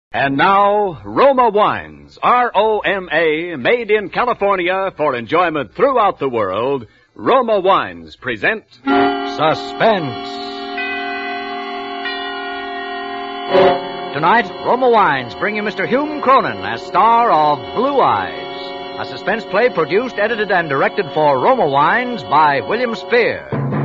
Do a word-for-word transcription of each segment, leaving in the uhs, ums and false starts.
And now, Roma Wines, R O M A, made in California for enjoyment throughout the world. Roma Wines present Suspense. Tonight, Roma Wines bring you Mister Hume Cronin as star of Blue Eyes, a suspense play produced, edited, and directed for Roma Wines by William Spear.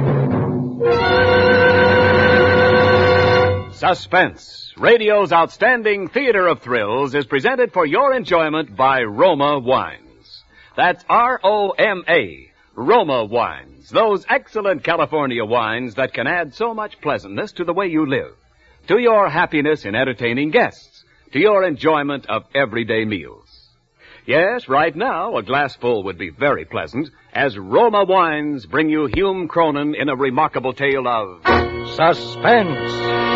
Suspense, radio's outstanding theater of thrills, is presented for your enjoyment by Roma Wines. That's R O M A, Roma Wines, those excellent California wines that can add so much pleasantness to the way you live, to your happiness in entertaining guests, to your enjoyment of everyday meals. Yes, right now, a glassful would be very pleasant, as Roma Wines bring you Hume Cronin in a remarkable tale of Suspense.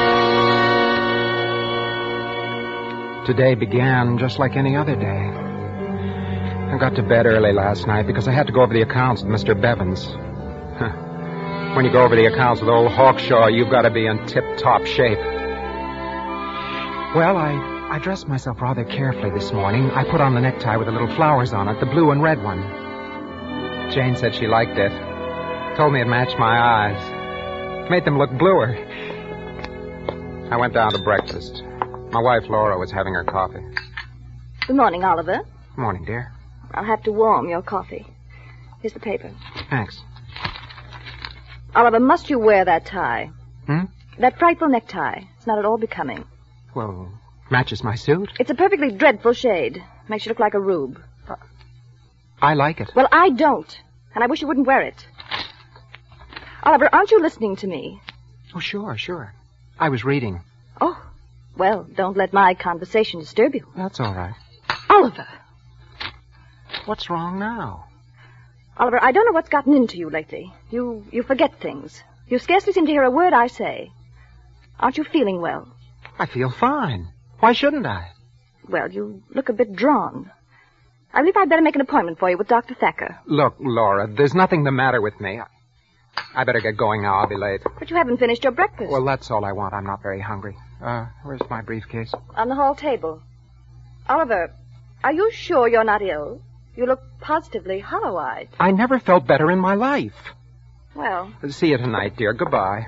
Today began just like any other day. I got to bed early last night because I had to go over the accounts with Mister Bevins. When you go over the accounts with old Hawkshaw, you've got to be in tip-top shape. Well, I, I dressed myself rather carefully this morning. I put on the necktie with the little flowers on it, the blue and red one. Jane said she liked it. Told me it matched my eyes. Made them look bluer. I went down to breakfast. My wife, Laura, was having her coffee. Good morning, Oliver. Good morning, dear. I'll have to warm your coffee. Here's the paper. Thanks. Oliver, must you wear that tie? Hmm? That frightful necktie. It's not at all becoming. Well, matches my suit. It's a perfectly dreadful shade. Makes you look like a rube. Uh, I like it. Well, I don't. And I wish you wouldn't wear it. Oliver, aren't you listening to me? Oh, sure, sure. I was reading. Oh. Well, don't let my conversation disturb you. That's all right. Oliver! What's wrong now? Oliver, I don't know what's gotten into you lately. You you forget things. You scarcely seem to hear a word I say. Aren't you feeling well? I feel fine. Why shouldn't I? Well, you look a bit drawn. I believe I'd better make an appointment for you with Doctor Thacker. Look, Laura, there's nothing the matter with me. I better get going now. I'll be late. But you haven't finished your breakfast. Well, that's all I want. I'm not very hungry. Uh, where's my briefcase? On the hall table. Oliver, are you sure you're not ill? You look positively hollow-eyed. I never felt better in my life. Well... See you tonight, dear. Goodbye.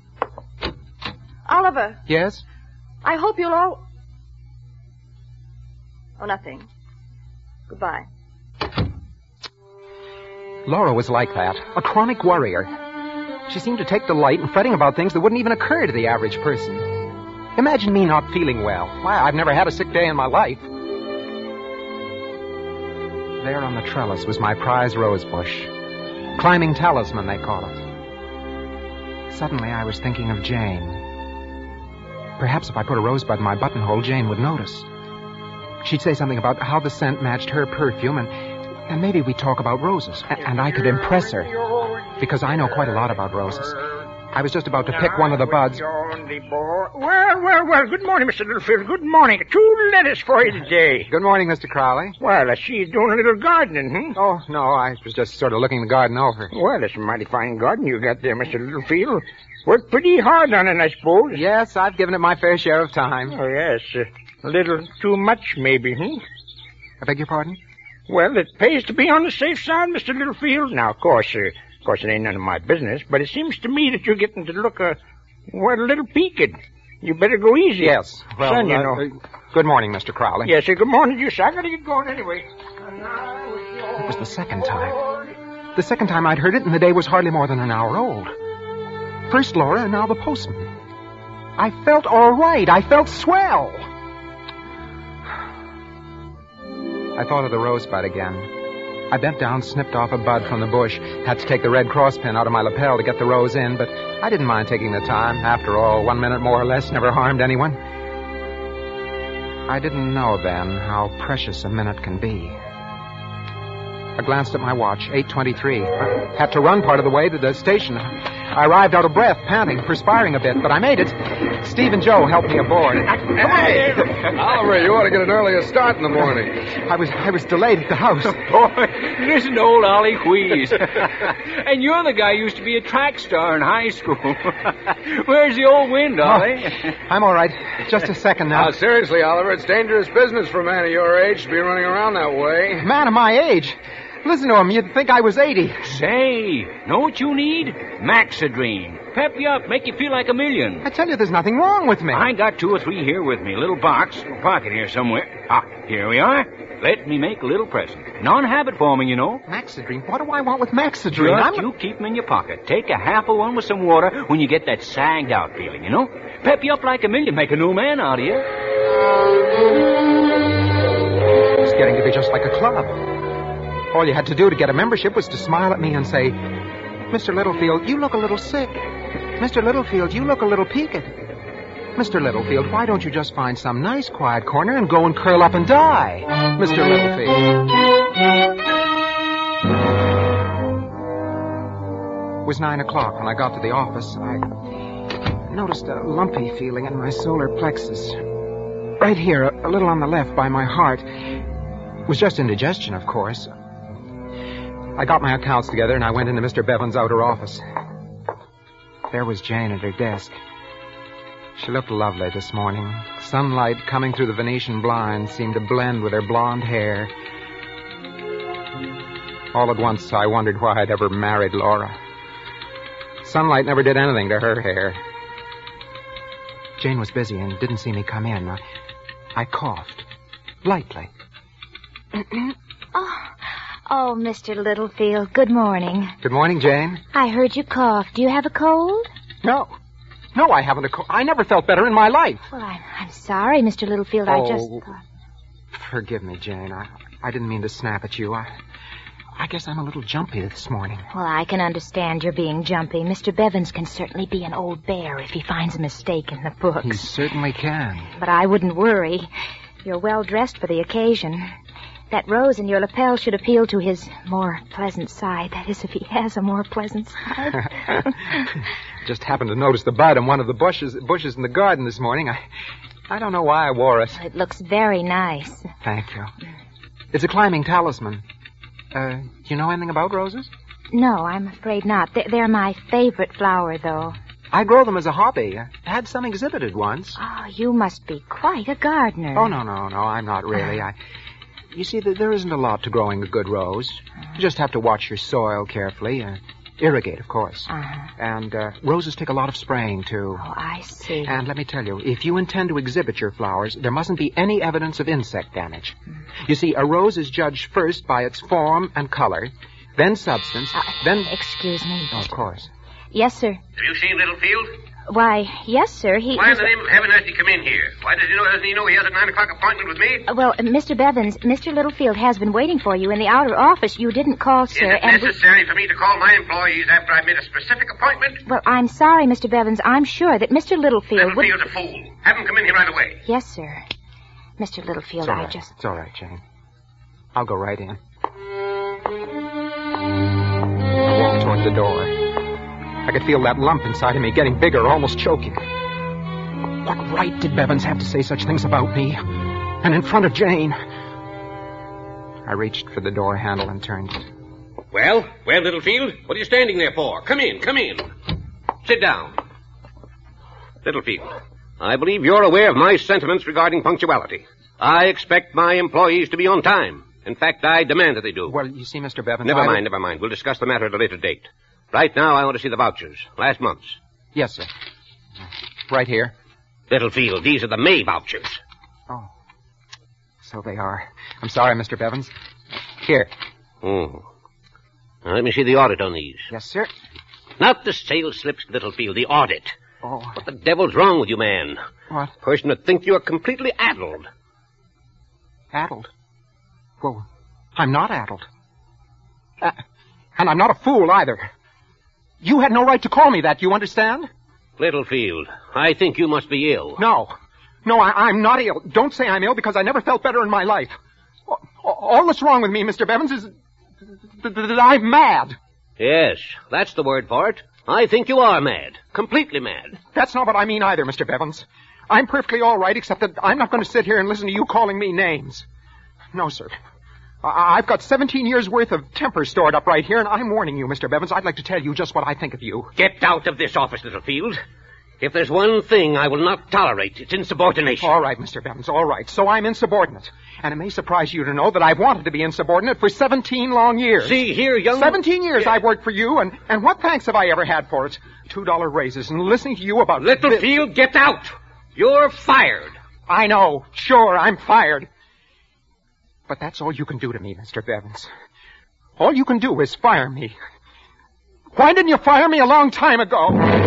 Oliver. Yes? I hope you'll all... Oh, nothing. Goodbye. Laura was like that. A chronic worrier. She seemed to take delight in fretting about things that wouldn't even occur to the average person. Imagine me not feeling well. Why, I've never had a sick day in my life. There on the trellis was my prize rose bush. Climbing talisman, they call it. Suddenly, I was thinking of Jane. Perhaps if I put a rosebud in my buttonhole, Jane would notice. She'd say something about how the scent matched her perfume, and, and maybe we'd talk about roses. A- and I could impress her, because I know quite a lot about roses. I was just about to pick one of the buds. Well, well, well, good morning, Mister Littlefield. Good morning. Two letters for you today. Good morning, Mister Crowley. Well, I see you doing a little gardening, hmm? Oh, no, I was just sort of looking the garden over. Well, it's a mighty fine garden you got there, Mister Littlefield. Worked pretty hard on it, I suppose. Yes, I've given it my fair share of time. Oh, yes. Uh, a little too much, maybe, hmm? I beg your pardon? Well, it pays to be on the safe side, Mister Littlefield. Now, of course, uh, of course, it ain't none of my business, but it seems to me that you're getting to look, uh, well, a little peaked. You better go easy. Yes. Well, Son, you uh, know. Uh, good morning, Mister Crowley. Yes, sir. Good morning to you, sir. I gotta get going anyway. It was the second time. The second time I'd heard it, and the day was hardly more than an hour old. First Laura, and now the postman. I felt all right. I felt swell. I thought of the rosebud again. I bent down, snipped off a bud from the bush, had to take the red cross pin out of my lapel to get the rose in, but I didn't mind taking the time. After all, one minute more or less never harmed anyone. I didn't know then how precious a minute can be. I glanced at my watch, eight twenty-three. I had to run part of the way to the station. I arrived out of breath, panting, perspiring a bit, but I made it. Steve and Joe helped me aboard. Hey! Oliver, you ought to get an earlier start in the morning. I was I was delayed at the house. Boy, listen to old Ollie wheeze. And you're the guy who used to be a track star in high school. Where's the old wind, Ollie? Oh, I'm all right. Just a second now. Now, seriously, Oliver, it's dangerous business for a man of your age to be running around that way. Man of my age. Listen to him. You'd think I was eighty. Say, know what you need? Maxidrine. Pep you up, make you feel like a million. I tell you, there's nothing wrong with me. I got two or three here with me. A little box, little pocket here somewhere. Ah, here we are. Let me make a little present. Non-habit forming, you know. Maxidrine? What do I want with Maxidrine? Just you keep them in your pocket. Take a half of one with some water when you get that sagged out feeling, you know? Pep you up like a million. Make a new man out of you. It's getting to be just like a club. All you had to do to get a membership was to smile at me and say, Mister Littlefield, you look a little sick. Mister Littlefield, you look a little peaked. Mister Littlefield, why don't you just find some nice quiet corner and go and curl up and die? Mister Littlefield. It was nine o'clock when I got to the office. I noticed a lumpy feeling in my solar plexus. Right here, a little on the left by my heart. It was just indigestion, of course. I got my accounts together and I went into Mister Bevan's outer office. There was Jane at her desk. She looked lovely this morning. Sunlight coming through the Venetian blinds seemed to blend with her blonde hair. All at once, I wondered why I'd ever married Laura. Sunlight never did anything to her hair. Jane was busy and didn't see me come in. I, I coughed. Lightly. oh, oh, Mister Littlefield, good morning. Good morning, Jane. I heard you cough. Do you have a cold? No. No, I haven't a cold. I never felt better in my life. Well, I'm, I'm sorry, Mister Littlefield. Oh, I just thought... Forgive me, Jane. I, I didn't mean to snap at you. I, I guess I'm a little jumpy this morning. Well, I can understand your being jumpy. Mister Bevins can certainly be an old bear if he finds a mistake in the books. He certainly can. But I wouldn't worry. You're well dressed for the occasion. That rose in your lapel should appeal to his more pleasant side. That is, if he has a more pleasant side. Just happened to notice the bud in one of the bushes bushes in the garden this morning. I I don't know why I wore it. It looks very nice. Thank you. It's a climbing talisman. Uh, do you know anything about roses? No, I'm afraid not. They're, they're my favorite flower, though. I grow them as a hobby. I had some exhibited once. Oh, you must be quite a gardener. Oh, no, no, no, I'm not really. I... You see, there isn't a lot to growing a good rose. You just have to watch your soil carefully. Uh, irrigate, of course. Uh-huh. And uh, roses take a lot of spraying, too. Oh, I see. And let me tell you, if you intend to exhibit your flowers, there mustn't be any evidence of insect damage. Mm. You see, a rose is judged first by its form and color, then substance, uh, then... Excuse me. Oh, of course. Yes, sir. Have you seen Littlefield? Why, yes, sir. He. Why in the name of heaven has he come in here? Why does he know? Doesn't he know he has a nine o'clock appointment with me? Uh, well, uh, Mister Bevins, Mister Littlefield has been waiting for you in the outer office. You didn't call, sir. Is it and necessary we... for me to call my employees after I've made a specific appointment? Well, I'm sorry, Mister Bevins. I'm sure that Mister Littlefield. Littlefield's would... a fool. Have him come in here right away. Yes, sir. Mister Littlefield, it's all I right. just. It's all right, Jane. I'll go right in. I walked toward the door. I could feel that lump inside of me getting bigger, almost choking. What right did Bevins have to say such things about me? And in front of Jane? I reached for the door handle and turned it. Well, well, Littlefield, what are you standing there for? Come in, come in. Sit down. Littlefield, I believe you're aware of my sentiments regarding punctuality. I expect my employees to be on time. In fact, I demand that they do. Well, you see, Mister Bevins... Never I... mind, never mind. We'll discuss the matter at a later date. Right now, I want to see the vouchers. Last month's. Yes, sir. Right here. Littlefield, these are the May vouchers. Oh. So they are. I'm sorry, Mister Bevins. Here. Oh. Now, let me see the audit on these. Yes, sir. Not the sales slips, Littlefield, the audit. Oh. What the devil's wrong with you, man? What? A person would think you are completely addled. Addled? Well, I'm not addled. Uh, and I'm not a fool, either. You had no right to call me that, you understand? Littlefield, I think you must be ill. No. No, I, I'm not ill. Don't say I'm ill, because I never felt better in my life. All, all that's wrong with me, Mister Bevins, is that I'm mad. Yes, that's the word for it. I think you are mad. Completely mad. That's not what I mean either, Mister Bevins. I'm perfectly all right, except that I'm not going to sit here and listen to you calling me names. No, sir. I- I've got seventeen years' worth of temper stored up right here, and I'm warning you, Mister Bevins. I'd like to tell you just what I think of you. Get out of this office, Littlefield. If there's one thing I will not tolerate, it's insubordination. All right, Mister Bevins, all right. So I'm insubordinate. And it may surprise you to know that I've wanted to be insubordinate for seventeen long years. See here, young... Seventeen years I've worked for you, and, and what thanks have I ever had for it? Two dollar raises and listening to you about... Littlefield, this. Get out! You're fired. I know. Sure, I'm fired. But that's all you can do to me, Mister Bevins. All you can do is fire me. Why didn't you fire me a long time ago?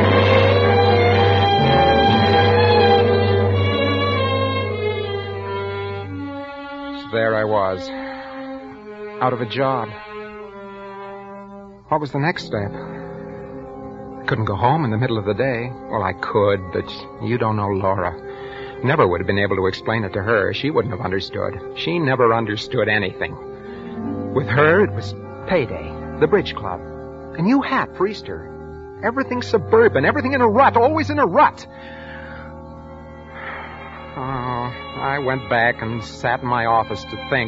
So there I was, out of a job. What was the next step? I couldn't go home in the middle of the day. Well, I could, but you don't know Laura. Never would have been able to explain it to her. She wouldn't have understood. She never understood anything. With her, it was payday, the bridge club, a new hat for Easter. Everything suburban, everything in a rut, always in a rut. Oh, I went back and sat in my office to think.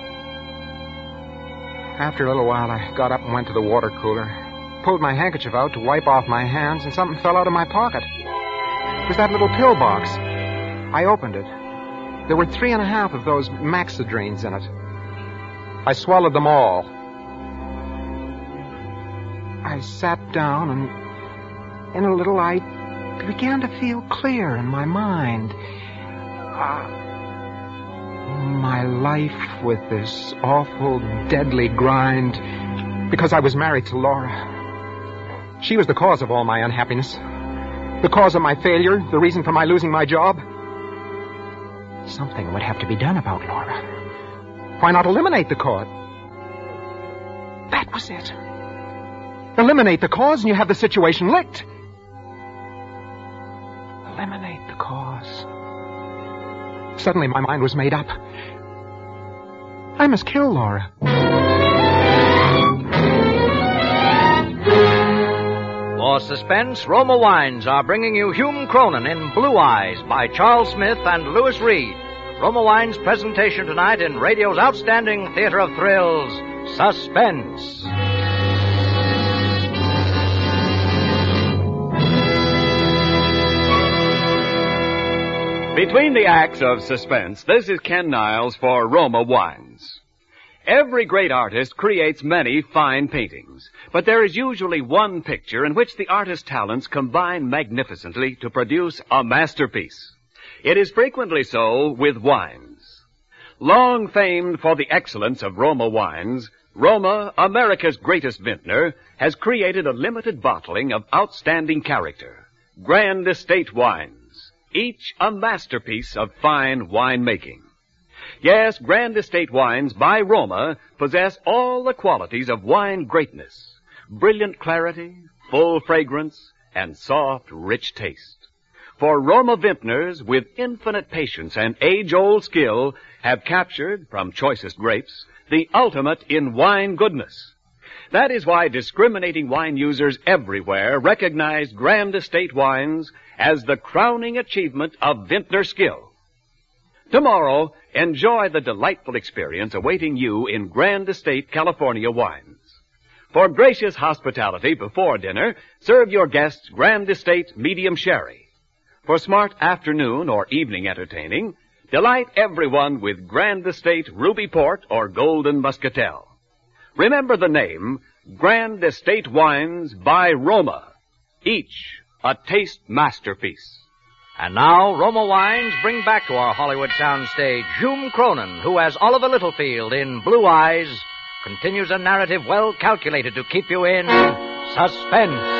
After a little while, I got up and went to the water cooler, pulled my handkerchief out to wipe off my hands, and something fell out of my pocket. It was that little pill box. I opened it. There were three and a half of those Maxidrines in it. I swallowed them all. I sat down, and in a little I began to feel clear in my mind. Uh, my life with this awful, deadly grind, because I was married to Laura. She was the cause of all my unhappiness, the cause of my failure, the reason for my losing my job. Something would have to be done about Laura. Why not eliminate the cause? That was it. Eliminate the cause and you have the situation licked. Eliminate the cause. Suddenly my mind was made up. I must kill Laura. For suspense, Roma Wines are bringing you Hume Cronin in Blue Eyes by Charles Smith and Lewis Reed. Roma Wines' presentation tonight in radio's outstanding theater of thrills, Suspense. Between the acts of Suspense, this is Ken Niles for Roma Wines. Every great artist creates many fine paintings, but there is usually one picture in which the artist's talents combine magnificently to produce a masterpiece. It is frequently so with wines. Long famed for the excellence of Roma Wines, Roma, America's greatest vintner, has created a limited bottling of outstanding character, Grand Estate wines, each a masterpiece of fine winemaking. Yes, Grand Estate wines by Roma possess all the qualities of wine greatness, brilliant clarity, full fragrance, and soft, rich taste. For Roma vintners, with infinite patience and age-old skill, have captured, from choicest grapes, the ultimate in wine goodness. That is why discriminating wine users everywhere recognize Grand Estate wines as the crowning achievement of vintner skill. Tomorrow, enjoy the delightful experience awaiting you in Grand Estate California wines. For gracious hospitality before dinner, serve your guests Grand Estate medium sherry. For smart afternoon or evening entertaining, delight everyone with Grand Estate Ruby Port or Golden Muscatel. Remember the name, Grand Estate Wines by Roma, each a taste masterpiece. And now, Roma Wines bring back to our Hollywood soundstage Hume Cronin, who, as Oliver Littlefield in Blue Eyes, continues a narrative well calculated to keep you in suspense.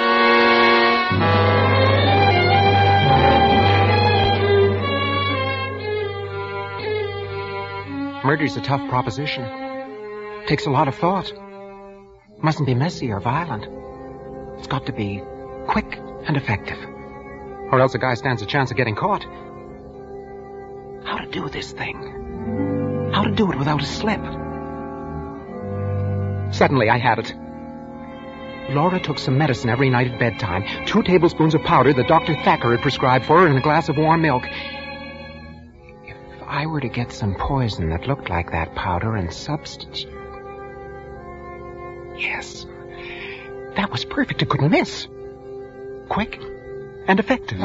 Murder's a tough proposition. Takes a lot of thought. Mustn't be messy or violent. It's got to be quick and effective. Or else a guy stands a chance of getting caught. How to do this thing? How to do it without a slip? Suddenly I had it. Laura took some medicine every night at bedtime. Two tablespoons of powder that Doctor Thacker had prescribed for her and a glass of warm milk. If I were to get some poison that looked like that powder and substitute... Yes. That was perfect. It couldn't miss. Quick and effective.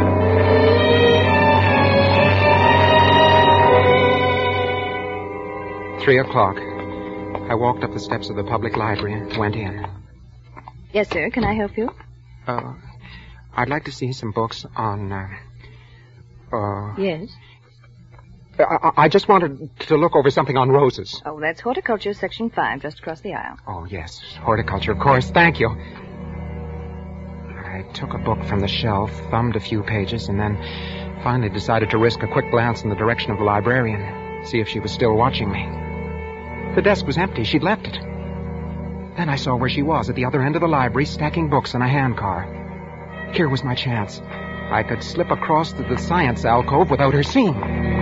Three o'clock. I walked up the steps of the public library and went in. Yes, sir. Can I help you? Uh, I'd like to see some books on, uh... uh yes? I, I just wanted to look over something on roses. Oh, that's horticulture, section five, just across the aisle. Oh, yes. Horticulture, of course. Thank you. I took a book from the shelf, thumbed a few pages, and then finally decided to risk a quick glance in the direction of the librarian, see if she was still watching me. The desk was empty. She'd left it. Then I saw where she was, at the other end of the library, stacking books in a handcar. Here was my chance. I could slip across to the science alcove without her seeing.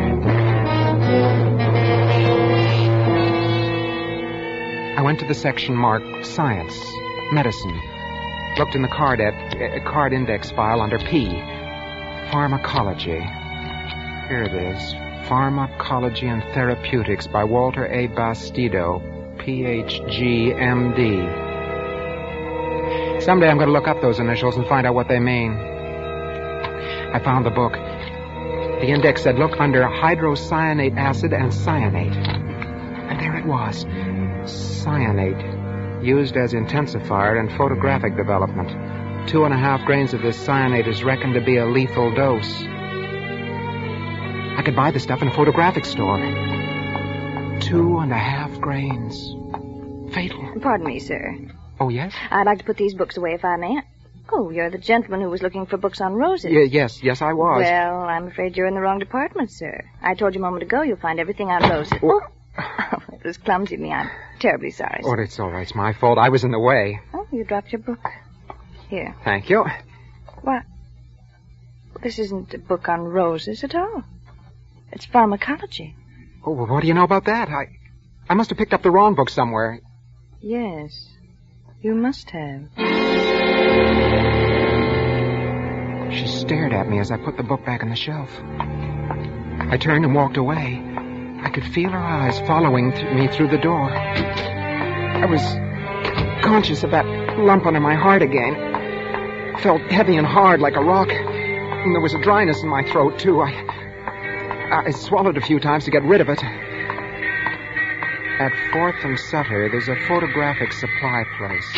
I went to the section marked Science, Medicine. Looked in the card, at, uh, card index file under P. Pharmacology. Here it is. Pharmacology and Therapeutics by Walter A. Bastido, P H G, M D. Someday I'm going to look up those initials and find out what they mean. I found the book. The index said, look under hydrocyanate acid and cyanate. And there it was. Cyanate. Used as intensifier in photographic development. Two and a half grains of this cyanate is reckoned to be a lethal dose. I could buy the stuff in a photographic store. Two and a half grains. Fatal. Pardon me, sir. Oh, yes? I'd like to put these books away if I may. Oh, you're the gentleman who was looking for books on roses. Y- yes, yes, I was. Well, I'm afraid you're in the wrong department, sir. I told you a moment ago you'll find everything on roses. Oh, oh it was clumsy of me. I'm terribly sorry, sir. Oh, it's all right. It's my fault. I was in the way. Oh, you dropped your book. Here. Thank you. What? This isn't a book on roses at all. It's pharmacology. Oh, well, what do you know about that? I, I must have picked up the wrong book somewhere. Yes, you must have. She stared at me as I put the book back on the shelf. I turned and walked away. I could feel her eyes following th- me through the door. I was conscious of that lump under my heart again. Felt heavy and hard like a rock. And there was a dryness in my throat, too. I, I swallowed a few times to get rid of it. At Fourth and Sutter, there's a photographic supply place.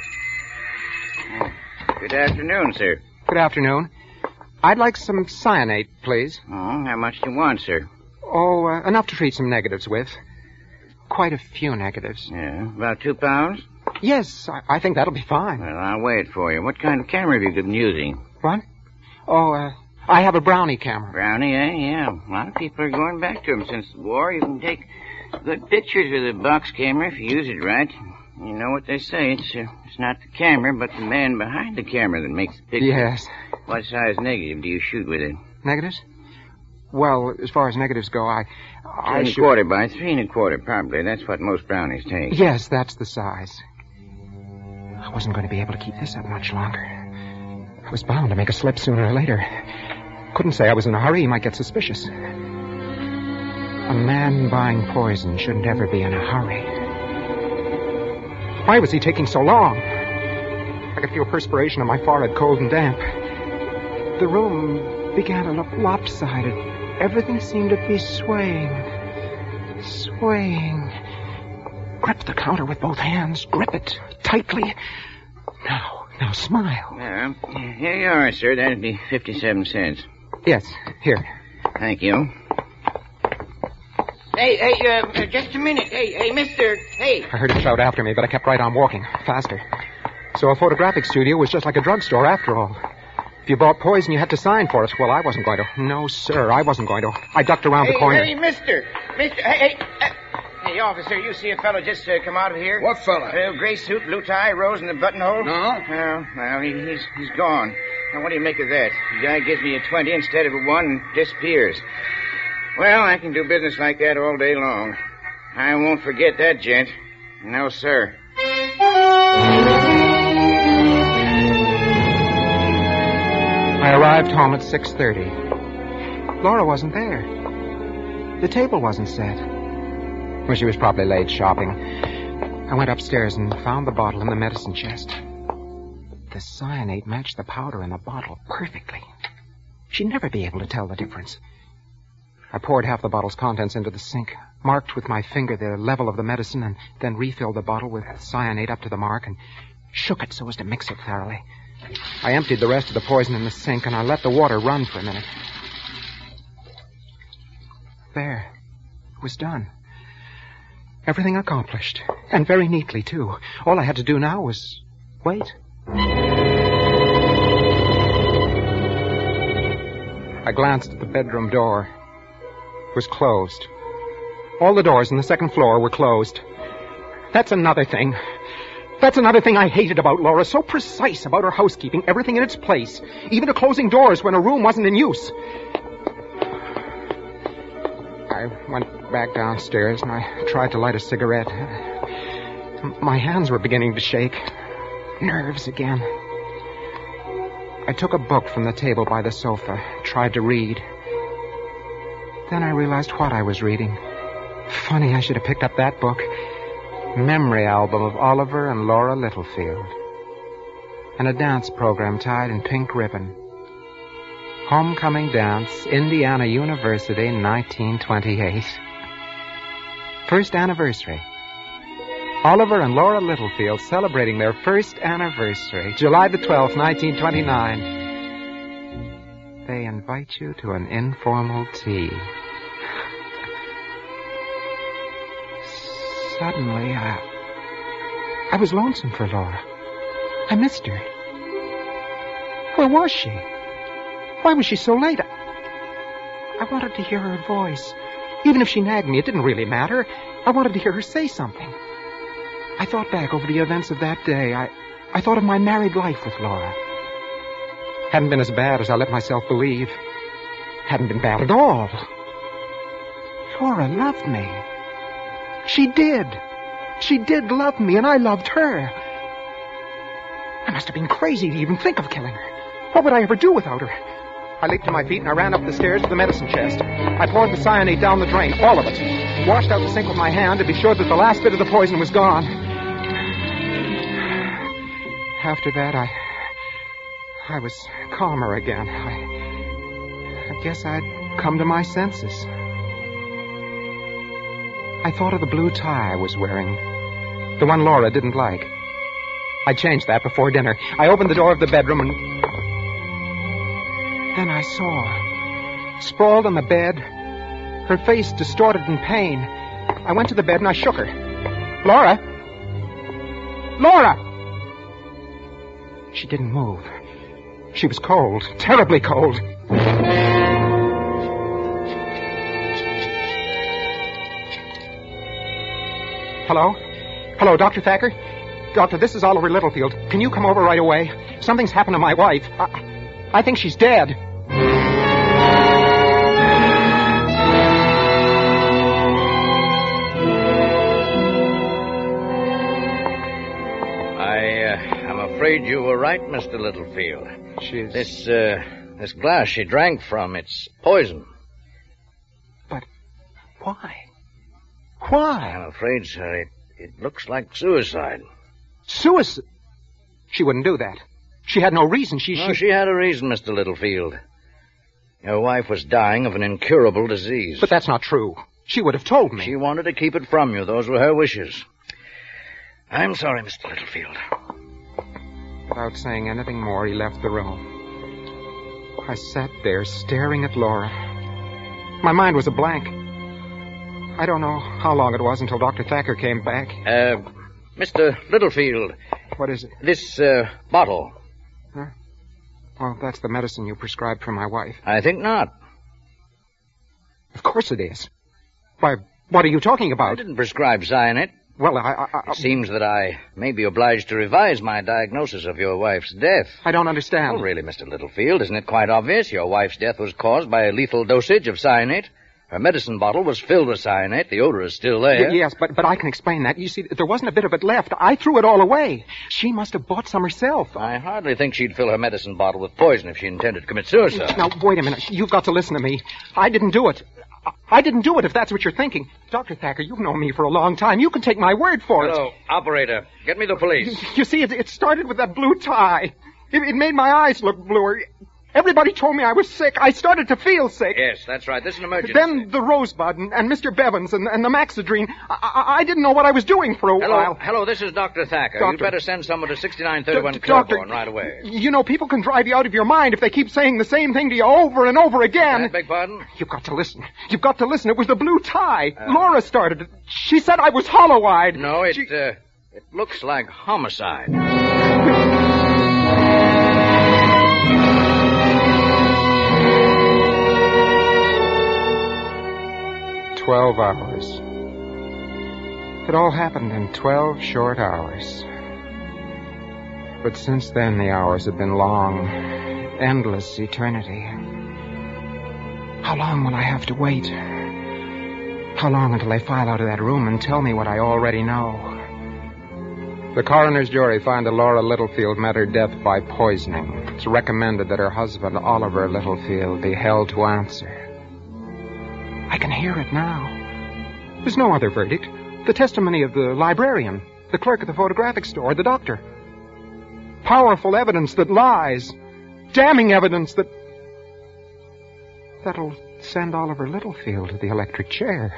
Good afternoon, sir. Good afternoon. I'd like some cyanate, please. Oh, how much do you want, sir? Oh, uh, enough to treat some negatives with. Quite a few negatives. Yeah, about two pounds? Yes, I, I think that'll be fine. Well, I'll wait for you. What kind of camera have you been using? What? Oh, uh, I have a Brownie camera. Brownie, eh? Yeah. A lot of people are going back to them since the war. You can take good pictures with a box camera if you use it right. You know what they say. It's uh, it's not the camera, but the man behind the camera that makes the picture. Yes. What size negative do you shoot with it? Negatives? Well, as far as negatives go, I... Two I and a shoot... quarter by three and a quarter, probably. That's what most brownies take. Yes, that's the size. I wasn't going to be able to keep this up much longer. I was bound to make a slip sooner or later. Couldn't say I was in a hurry. He might get suspicious. A man buying poison shouldn't ever be in a hurry. Why was he taking so long? I could feel perspiration on my forehead, cold and damp. The room began to look lopsided. Everything seemed to be swaying. Swaying. Grip the counter with both hands. Grip it tightly. Now, now smile. Yeah, here you are, sir. That'd be fifty-seven cents. Yes, here. Thank you. Hey, hey, uh, just a minute. Hey, hey, mister, hey. I heard him shout after me, but I kept right on walking, faster. So a photographic studio was just like a drugstore after all. If you bought poison, you had to sign for it. Well, I wasn't going to. No, sir, I wasn't going to. I ducked around hey, the corner. Hey, mister, mister, hey, hey. Uh, hey, officer, you see a fellow just uh, come out of here? What fella? Uh, gray suit, blue tie, rose in the buttonhole. No. Well, well, he, he's he's gone. Now, what do you make of that? The guy gives me a twenty instead of a one and disappears. Well, I can do business like that all day long. I won't forget that, gent. No, sir. I arrived home at six thirty. Laura wasn't there. The table wasn't set. Well, she was probably late shopping. I went upstairs and found the bottle in the medicine chest. The cyanate matched the powder in the bottle perfectly. She'd never be able to tell the difference. I poured half the bottle's contents into the sink, marked with my finger the level of the medicine, and then refilled the bottle with cyanate up to the mark and shook it so as to mix it thoroughly. I emptied the rest of the poison in the sink, and I let the water run for a minute. There. It was done. Everything accomplished. And very neatly, too. All I had to do now was wait. I glanced at the bedroom door. It was closed. All the doors on the second floor were closed. That's another thing. That's another thing I hated about Laura. So precise about her housekeeping, everything in its place, even to closing doors when a room wasn't in use. I went back downstairs and I tried to light a cigarette. My hands were beginning to shake. Nerves again. I took a book from the table by the sofa, tried to read. Then I realized what I was reading. Funny, I should have picked up that book. Memory album of Oliver and Laura Littlefield. And a dance program tied in pink ribbon. Homecoming dance, Indiana University, nineteen twenty-eight. First anniversary. Oliver and Laura Littlefield celebrating their first anniversary, July the twelfth, nineteen twenty-nine. They invite you to an informal tea. Suddenly, I... I was lonesome for Laura. I missed her. Where was she? Why was she so late? I, I wanted to hear her voice. Even if she nagged me, it didn't really matter. I wanted to hear her say something. I thought back over the events of that day. I, I thought of my married life with Laura. Hadn't been as bad as I let myself believe. Hadn't been bad at all. Laura loved me. She did. She did love me, and I loved her. I must have been crazy to even think of killing her. What would I ever do without her? I leaped to my feet and I ran up the stairs to the medicine chest. I poured the cyanate down the drain, all of it. Washed out the sink with my hand to be sure that the last bit of the poison was gone. After that, I... I was calmer again. I... I guess I'd come to my senses. I thought of the blue tie I was wearing. The one Laura didn't like. I changed that before dinner. I opened the door of the bedroom and... Then I saw her, sprawled on the bed, her face distorted in pain. I went to the bed and I shook her. Laura! Laura! She didn't move. She was cold, terribly cold. Hello? Hello, Doctor Thacker? Doctor, this is Oliver Littlefield. Can you come over right away? Something's happened to my wife. I, I think she's dead. I'm afraid you were right, Mister Littlefield. She's... This, uh, this glass she drank from, it's poison. But why? Why? I'm afraid, sir, it, it looks like suicide. Suicide? She wouldn't do that. She had no reason. She, No, she... she had a reason, Mister Littlefield. Your wife was dying of an incurable disease. But that's not true. She would have told me. She wanted to keep it from you. Those were her wishes. I'm sorry, Mister Littlefield. Without saying anything more, he left the room. I sat there staring at Laura. My mind was a blank. I don't know how long it was until Doctor Thacker came back. Uh, Mister Littlefield. What is it? This, uh, bottle. Huh? Well, that's the medicine you prescribed for my wife. I think not. Of course it is. Why, what are you talking about? I didn't prescribe cyanate. Well, I... I, I it seems that I may be obliged to revise my diagnosis of your wife's death. I don't understand. Well, really, Mister Littlefield, isn't it quite obvious? Your wife's death was caused by a lethal dosage of cyanate. Her medicine bottle was filled with cyanate. The odor is still there. Y- yes, but, but I can explain that. You see, there wasn't a bit of it left. I threw it all away. She must have bought some herself. I hardly think she'd fill her medicine bottle with poison if she intended to commit suicide. Now, wait a minute. You've got to listen to me. I didn't do it. I didn't do it, if that's what you're thinking. Doctor Thacker, you've known me for a long time. You can take my word for it. Hello, operator. Get me the police. You see, it, it started with that blue tie. It, it made my eyes look bluer. Everybody told me I was sick. I started to feel sick. Yes, that's right. This is an emergency. Then the Rosebud and, and Mister Bevins and, and the Maxidrine. I, I, I didn't know what I was doing for a Hello, while. hello. This is Doctor Thacker. Doctor. You'd better send someone to sixty-nine thirty-one D- Doctor, Claiborne right away. You know, people can drive you out of your mind if they keep saying the same thing to you over and over again. I beg pardon? You've got to listen. You've got to listen. It was the blue tie. Uh, Laura started it. She said I was hollow-eyed. No, it, She... uh, it looks like homicide. Twelve hours. It all happened in twelve short hours. But since then, the hours have been long, endless eternity. How long will I have to wait? How long until they file out of that room and tell me what I already know? The coroner's jury found that Laura Littlefield met her death by poisoning. It's recommended that her husband, Oliver Littlefield, be held to answer. I can hear it now. There's no other verdict. The testimony of the librarian, the clerk at the photographic store, the doctor. Powerful evidence that lies. Damning evidence that... That'll send Oliver Littlefield to the electric chair.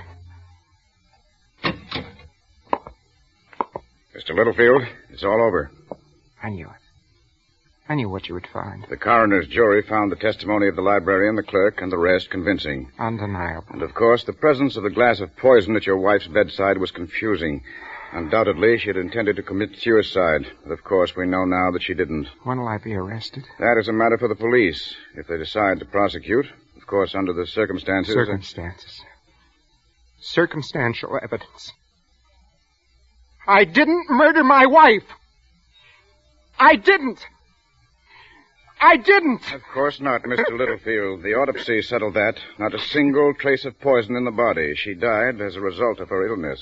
Mister Littlefield, it's all over. I knew it. I knew what you would find. The coroner's jury found the testimony of the librarian, the clerk, and the rest convincing. Undeniable. And, of course, the presence of the glass of poison at your wife's bedside was confusing. Undoubtedly, she had intended to commit suicide. But, of course, we know now that she didn't. When will I be arrested? That is a matter for the police. If they decide to prosecute, of course, under the circumstances... Circumstances. Circumstantial evidence. I didn't murder my wife. I didn't. I didn't. Of course not, Mister Littlefield. The autopsy settled that. Not a single trace of poison in the body. She died as a result of her illness.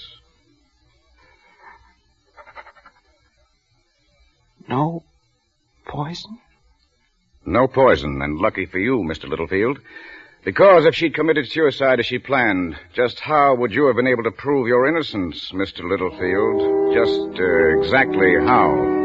No poison? No poison, and lucky for you, Mister Littlefield. Because if she'd committed suicide as she planned, just how would you have been able to prove your innocence, Mister Littlefield? Just uh, exactly how?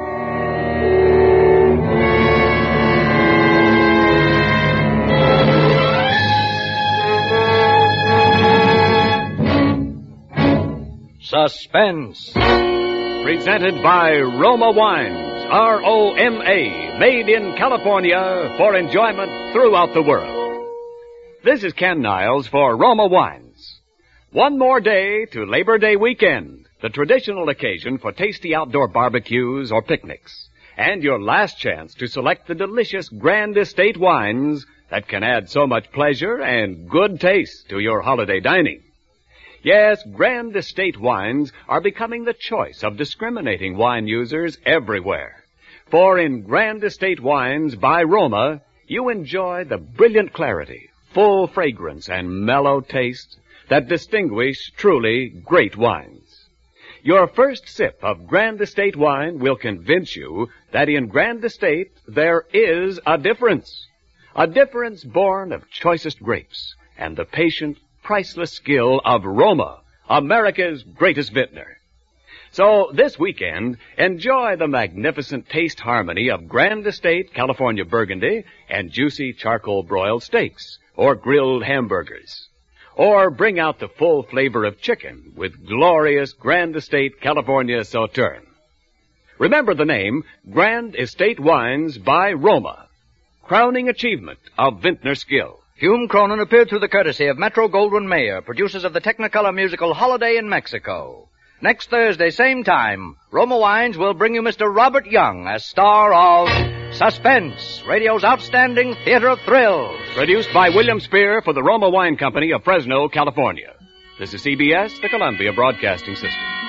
Suspense. Presented by Roma Wines, R O M A, made in California for enjoyment throughout the world. This is Ken Niles for Roma Wines. One more day to Labor Day weekend, the traditional occasion for tasty outdoor barbecues or picnics, and your last chance to select the delicious Grand Estate wines that can add so much pleasure and good taste to your holiday dining. Yes, Grand Estate wines are becoming the choice of discriminating wine users everywhere. For in Grand Estate wines by Roma, you enjoy the brilliant clarity, full fragrance, and mellow taste that distinguish truly great wines. Your first sip of Grand Estate wine will convince you that in Grand Estate there is a difference. A difference born of choicest grapes and the patient, priceless skill of Roma, America's greatest vintner. So this weekend, enjoy the magnificent taste harmony of Grand Estate California Burgundy and juicy charcoal broiled steaks or grilled hamburgers. Or bring out the full flavor of chicken with glorious Grand Estate California Sauterne. Remember the name Grand Estate Wines by Roma, crowning achievement of vintner skill. Hume Cronin appeared through the courtesy of Metro-Goldwyn-Mayer, producers of the Technicolor musical Holiday in Mexico. Next Thursday, same time, Roma Wines will bring you Mister Robert Young as star of Suspense, radio's outstanding theater of thrills. Produced by William Spear for the Roma Wine Company of Fresno, California. This is C B S, the Columbia Broadcasting System.